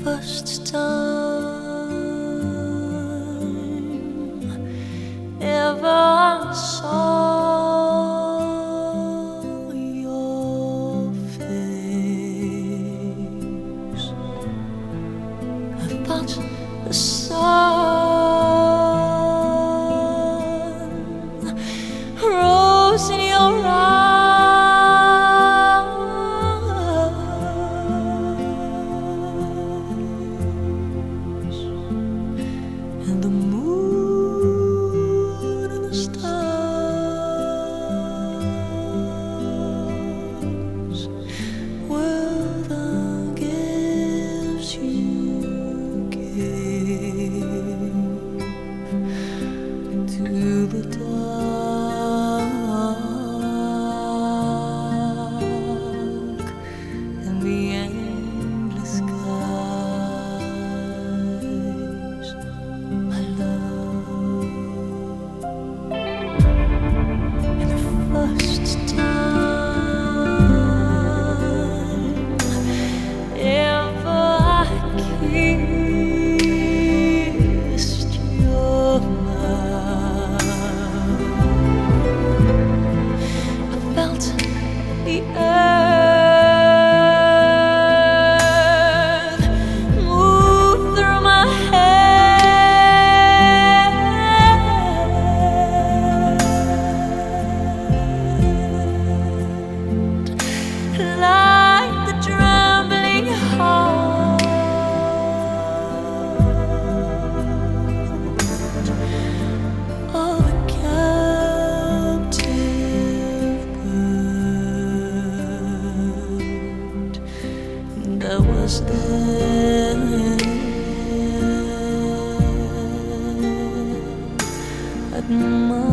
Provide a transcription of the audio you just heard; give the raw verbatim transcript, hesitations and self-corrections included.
first time ever I saw your face, I thought the sun rose in your eyes. And the moon and the stars were the gifts you gave to the dark and the endless skies. My love, and the first time ever I kissed your mouth, I felt the earth move through my hand like the trembling heart of a captive bird that was there at my